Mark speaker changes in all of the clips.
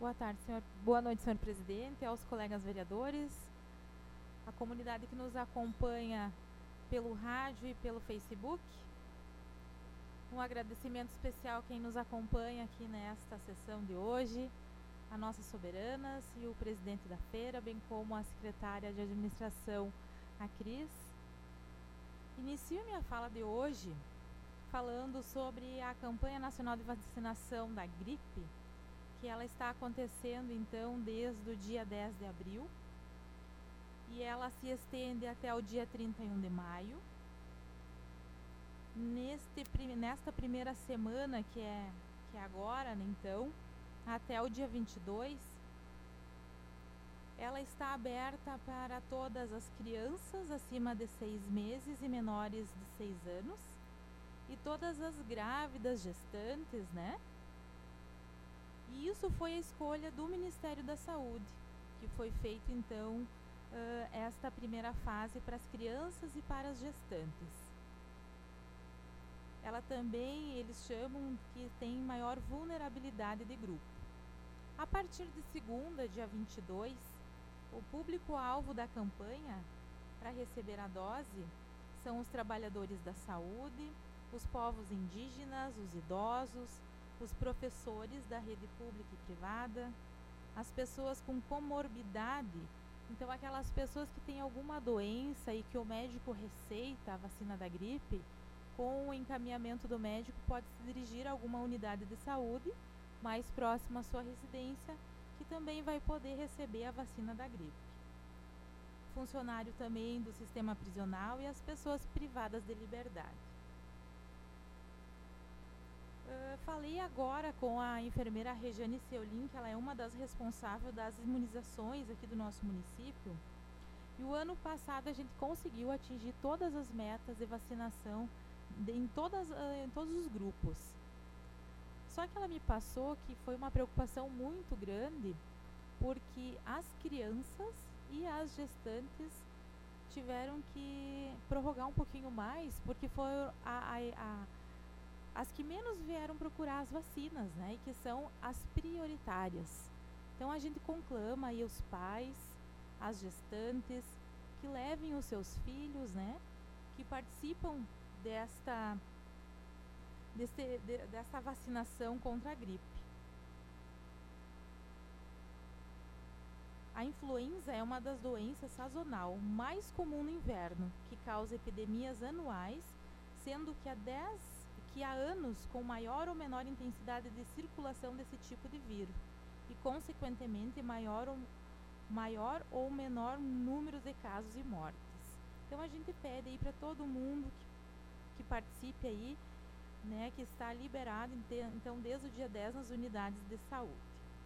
Speaker 1: Boa tarde, senhor. Boa noite, senhor presidente, aos colegas vereadores, a comunidade que nos acompanha pelo rádio e pelo Facebook. Um agradecimento especial a quem nos acompanha aqui nesta sessão de hoje, a nossas soberanas e o presidente da feira, bem como a secretária de administração, a Cris. Inicio minha fala de hoje falando sobre a campanha nacional de vacinação da gripe, que ela está acontecendo então desde o dia 10 de abril e ela se estende até o dia 31 de maio. Nesta primeira semana, que é agora, né, então, até o dia 22, ela está aberta para todas as crianças acima de 6 meses e menores de 6 anos e todas as grávidas, gestantes, né? E isso foi a escolha do Ministério da Saúde, que foi feito então esta primeira fase para as crianças e para as gestantes. Ela também, eles chamam que tem maior vulnerabilidade de grupo. A partir de segunda, dia 22, o público-alvo da campanha para receber a dose são os trabalhadores da saúde, os povos indígenas, os idosos, os professores da rede pública e privada, as pessoas com comorbidade, então aquelas pessoas que têm alguma doença e que o médico receita a vacina da gripe, com o encaminhamento do médico pode se dirigir a alguma unidade de saúde mais próxima à sua residência, que também vai poder receber a vacina da gripe. Funcionário também do sistema prisional e as pessoas privadas de liberdade. Falei agora com a enfermeira Regiane Seolin, que ela é uma das responsáveis das imunizações aqui do nosso município. E o ano passado a gente conseguiu atingir todas as metas de vacinação em todos os grupos. Só que ela me passou que foi uma preocupação muito grande, porque as crianças e as gestantes tiveram que prorrogar um pouquinho mais, porque foram as que menos vieram procurar as vacinas, né? E que são as prioritárias. Então a gente conclama aí os pais, as gestantes, que levem os seus filhos, né? Que participam desta vacinação contra a gripe. A influenza é uma das doenças sazonal mais comum no inverno, que causa epidemias anuais, sendo que há anos com maior ou menor intensidade de circulação desse tipo de vírus e, consequentemente, maior ou menor número de casos e mortes. Então a gente pede aí para todo mundo que participe aí, né, que está liberado então desde o dia 10 nas unidades de saúde.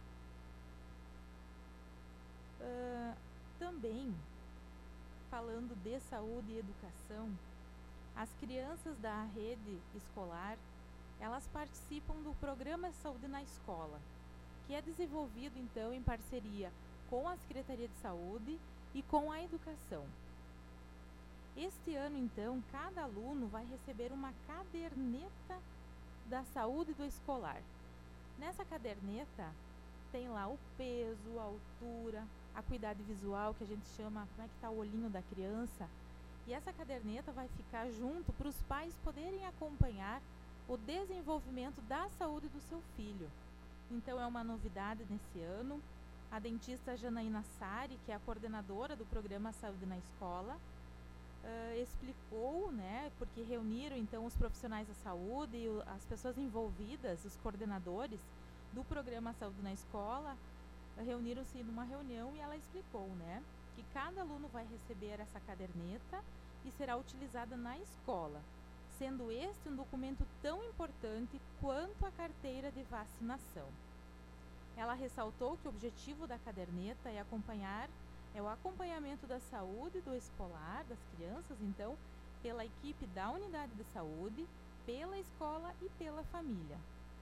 Speaker 1: Também, falando de saúde e educação, as crianças da rede escolar, elas participam do programa Saúde na Escola, que é desenvolvido então em parceria com a Secretaria de Saúde e com a Educação. Este ano, então, cada aluno vai receber uma caderneta da saúde do escolar. Nessa caderneta tem lá o peso, a altura, a acuidade visual, que a gente chama, como é que está o olhinho da criança. E essa caderneta vai ficar junto para os pais poderem acompanhar o desenvolvimento da saúde do seu filho. Então é uma novidade nesse ano. A dentista Janaína Sari, que é a coordenadora do programa Saúde na Escola, explicou, né, porque reuniram então os profissionais da saúde e as pessoas envolvidas, os coordenadores do programa Saúde na Escola, reuniram-se numa reunião e ela explicou, né, que cada aluno vai receber essa caderneta e será utilizada na escola, sendo este um documento tão importante quanto a carteira de vacinação. Ela ressaltou que o objetivo da caderneta é o acompanhamento da saúde do escolar, das crianças, então, pela equipe da unidade de saúde, pela escola e pela família.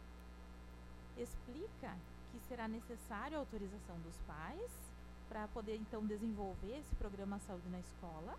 Speaker 1: Explica que será necessária a autorização dos pais para poder, então, desenvolver esse programa Saúde na Escola.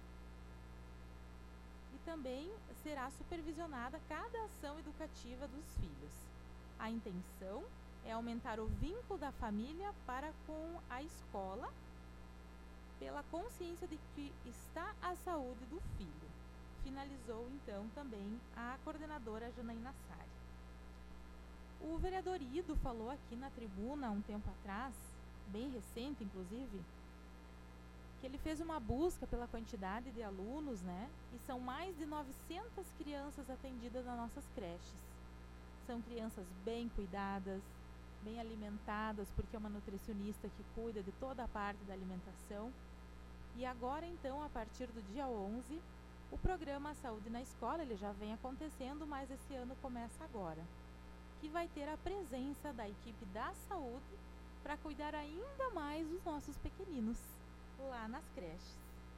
Speaker 1: E também será supervisionada cada ação educativa dos filhos. A intenção é aumentar o vínculo da família para com a escola, pela consciência de que está a saúde do filho. Finalizou então também a coordenadora Janaína Sari. O vereador Ido falou aqui na tribuna há um tempo atrás, bem recente inclusive, que ele fez uma busca pela quantidade de alunos, né? E são mais de 900 crianças atendidas nas nossas creches. São crianças bem cuidadas, bem alimentadas, porque é uma nutricionista que cuida de toda a parte da alimentação. E agora, então, a partir do dia 11, o programa Saúde na Escola, ele já vem acontecendo, mas esse ano começa agora, que vai ter a presença da equipe da saúde para cuidar ainda mais dos nossos pequeninos lá nas creches.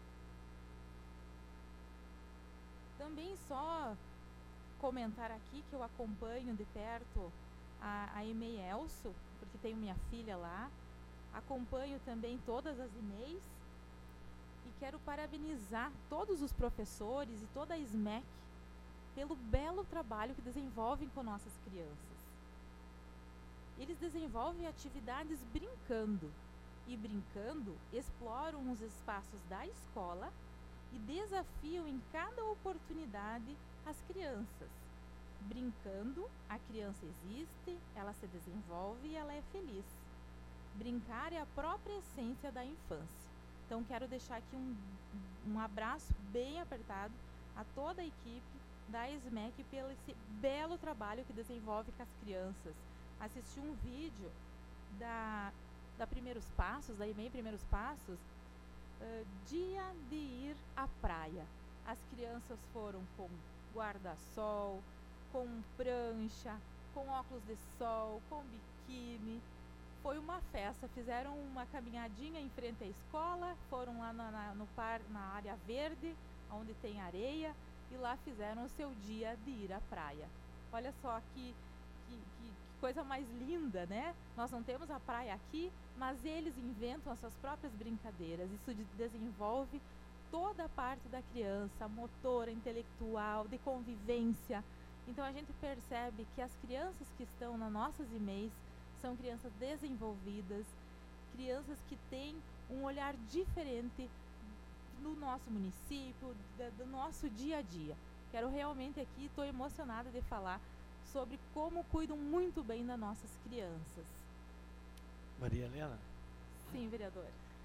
Speaker 1: Também só comentar aqui que eu acompanho de perto a EMEI Elso, porque tenho minha filha lá, acompanho também todas as EMEIs e quero parabenizar todos os professores e toda a SMEC pelo belo trabalho que desenvolvem com nossas crianças. Eles desenvolvem atividades brincando, e brincando exploram os espaços da escola e desafiam em cada oportunidade as crianças. Brincando, a criança existe, ela se desenvolve e ela é feliz. Brincar é a própria essência da infância. Então quero deixar aqui um abraço bem apertado a toda a equipe da SMEC pelo esse belo trabalho que desenvolve com as crianças. Assisti um vídeo da Primeiros Passos, da EMEI Primeiros Passos, dia de ir à praia. As crianças foram com guarda-sol, com prancha, com óculos de sol, com biquíni. Foi uma festa, fizeram uma caminhadinha em frente à escola, foram lá na área verde, onde tem areia, e lá fizeram o seu dia de ir à praia. Olha só que coisa mais linda, né? Nós não temos a praia aqui, mas eles inventam as suas próprias brincadeiras. Isso desenvolve toda a parte da criança, motora, intelectual, de convivência. Então a gente percebe que as crianças que estão nas nossas EMEIs são crianças desenvolvidas, crianças que têm um olhar diferente no nosso município, do nosso dia a dia. Quero realmente aqui, estou emocionada de falar sobre como cuidam muito bem das nossas crianças.
Speaker 2: Maria Helena?
Speaker 1: Sim, vereador.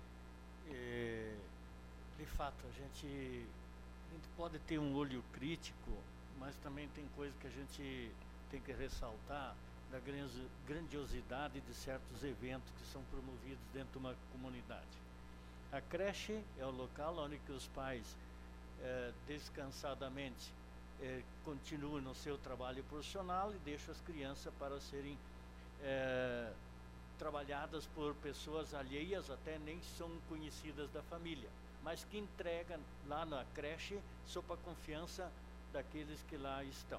Speaker 2: De fato, a gente pode ter um olho crítico, mas também tem coisa que a gente tem que ressaltar da grandiosidade de certos eventos que são promovidos dentro de uma comunidade. A creche é o local onde que os pais descansadamente continuam no seu trabalho profissional e deixam as crianças para serem trabalhadas por pessoas alheias, até nem são conhecidas da família, mas que entregam lá na creche sob a confiança daqueles que lá estão.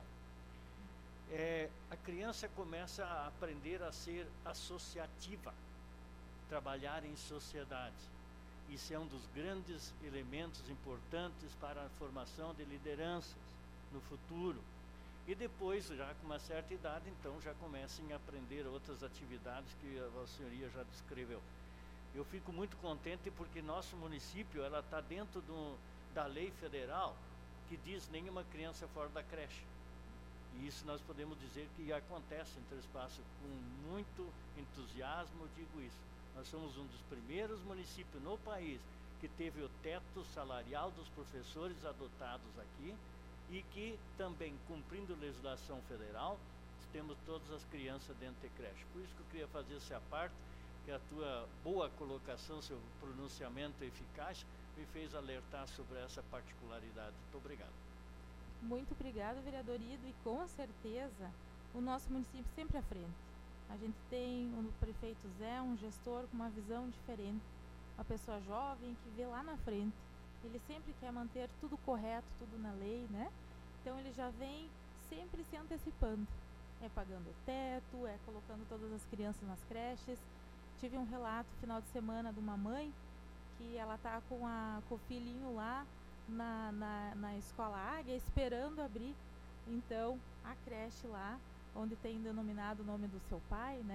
Speaker 2: A criança começa a aprender a ser associativa, trabalhar em sociedade. Isso é um dos grandes elementos importantes para a formação de lideranças no futuro. E depois, já com uma certa idade, então já comecem a aprender outras atividades que a senhoria já descreveu. Eu fico muito contente porque nosso município ela está dentro da lei federal que diz nenhuma criança fora da creche. E isso nós podemos dizer que acontece em Três Passos com muito entusiasmo, digo isso. Nós somos um dos primeiros municípios no país que teve o teto salarial dos professores adotados aqui e que também, cumprindo legislação federal, temos todas as crianças dentro de creche. Por isso que eu queria fazer essa parte, que a tua boa colocação, seu pronunciamento eficaz, me fez alertar sobre essa particularidade. Muito obrigado.
Speaker 1: Muito obrigada, vereador Ido, e com certeza o nosso município sempre à frente. A gente tem o prefeito Zé, um gestor com uma visão diferente, uma pessoa jovem que vê lá na frente. Ele sempre quer manter tudo correto, tudo na lei, né? Então ele já vem sempre se antecipando. É pagando o teto, é colocando todas as crianças nas creches. Tive um relato final de semana de uma mãe que ela tá com o filhinho lá na escola Águia, esperando abrir então a creche lá, onde tem denominado o nome do seu pai, né?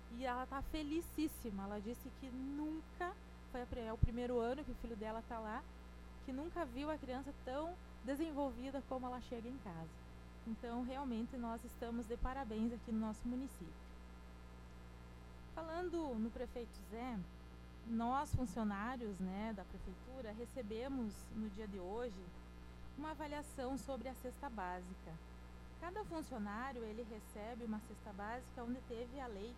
Speaker 1: E ela está felicíssima. Ela disse que nunca, é o primeiro ano que o filho dela está lá, que nunca viu a criança tão desenvolvida como ela chega em casa. Então, realmente, nós estamos de parabéns aqui no nosso município. Falando no prefeito Zé, nós, funcionários, né, da prefeitura, recebemos no dia de hoje uma avaliação sobre a cesta básica. Cada funcionário ele recebe uma cesta básica onde teve a lei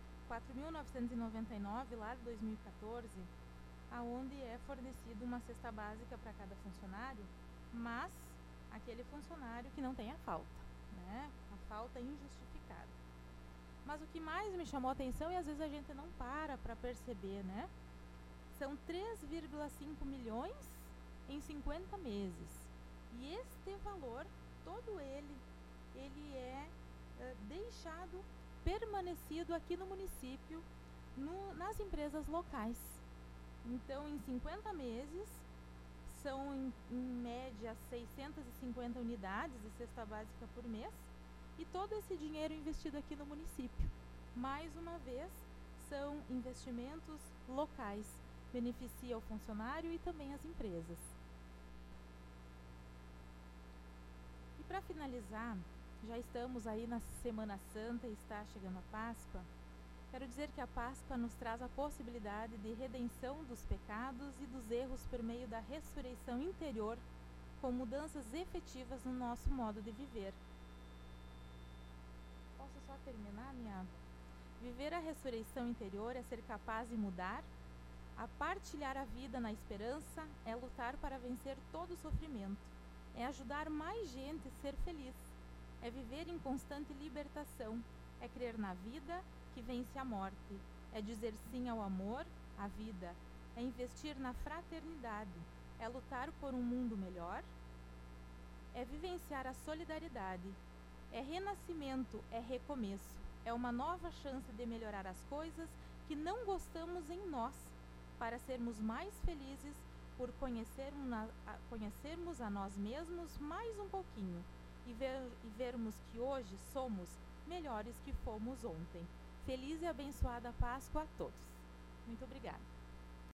Speaker 1: 4.999, lá de 2014, aonde é fornecida uma cesta básica para cada funcionário, mas aquele funcionário que não tem a falta, né? A falta injustificada. Mas o que mais me chamou a atenção, e às vezes a gente não para perceber, né? São 3,5 milhões em 50 meses. E este valor, todo ele é deixado, permanecido aqui no município, nas empresas locais. Então, em 50 meses, são em média 650 unidades de cesta básica por mês, e todo esse dinheiro investido aqui no município. Mais uma vez, são investimentos locais, beneficia o funcionário e também as empresas. E para finalizar, já estamos aí na Semana Santa e está chegando a Páscoa. Quero dizer que a Páscoa nos traz a possibilidade de redenção dos pecados e dos erros por meio da ressurreição interior, com mudanças efetivas no nosso modo de viver. Posso só terminar minha... Viver a ressurreição interior é ser capaz de mudar, a partilhar a vida na esperança, é lutar para vencer todo o sofrimento, é ajudar mais gente a ser feliz, é viver em constante libertação, é crer na vida que vence a morte, é dizer sim ao amor, à vida, é investir na fraternidade, é lutar por um mundo melhor, é vivenciar a solidariedade, é renascimento, é recomeço, é uma nova chance de melhorar as coisas que não gostamos em nós, para sermos mais felizes por conhecermos a nós mesmos mais um pouquinho e vermos que hoje somos melhores que fomos ontem. Feliz e abençoada Páscoa a todos. Muito obrigada.